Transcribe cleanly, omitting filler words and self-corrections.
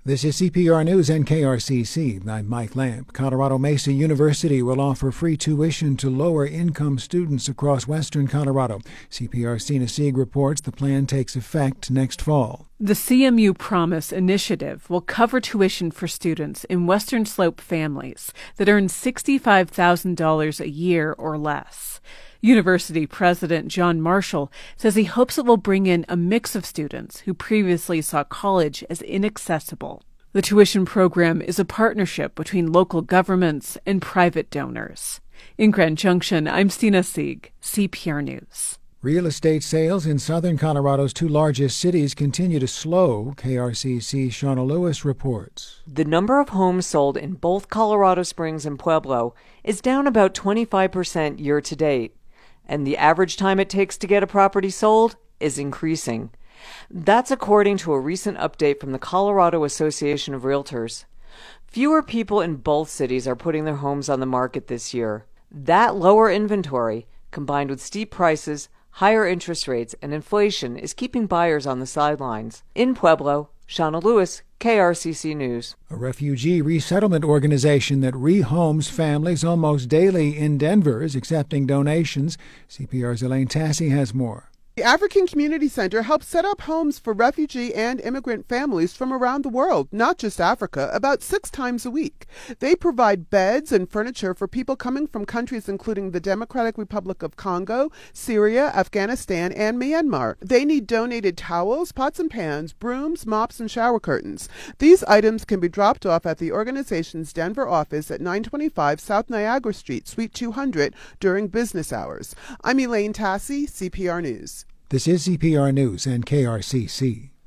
This is CPR News and KRCC. I'm Mike Lamb. Colorado Mesa University will offer free tuition to lower-income students across western Colorado. CPR's Tina Sieg reports the plan takes effect next fall. The CMU Promise initiative will cover tuition for students in Western Slope families that earn $65,000 a year or less. University President John Marshall says he hopes it will bring in a mix of students who previously saw college as inaccessible. The tuition program is a partnership between local governments and private donors. In Grand Junction, I'm Tina Sieg, CPR News. Real estate sales in southern Colorado's two largest cities continue to slow. KRCC's Shauna Lewis reports. The number of homes sold in both Colorado Springs and Pueblo is down about 25% year to date, and the average time it takes to get a property sold is increasing. That's according to a recent update from the Colorado Association of Realtors. Fewer people in both cities are putting their homes on the market this year. That lower inventory, combined with steep prices, higher interest rates, and inflation, is keeping buyers on the sidelines. In Pueblo, Shauna Lewis, KRCC News. A refugee resettlement organization that rehomes families almost daily in Denver is accepting donations. CPR's Elaine Tassi has more. The African Community Center helps set up homes for refugee and immigrant families from around the world, not just Africa, about 6 times a week. They provide beds and furniture for people coming from countries including the Democratic Republic of Congo, Syria, Afghanistan, and Myanmar. They need donated towels, pots and pans, brooms, mops, and shower curtains. These items can be dropped off at the organization's Denver office at 925 South Niagara Street, Suite 200, during business hours. I'm Elaine Tassi, CPR News. This is CPR News and KRCC.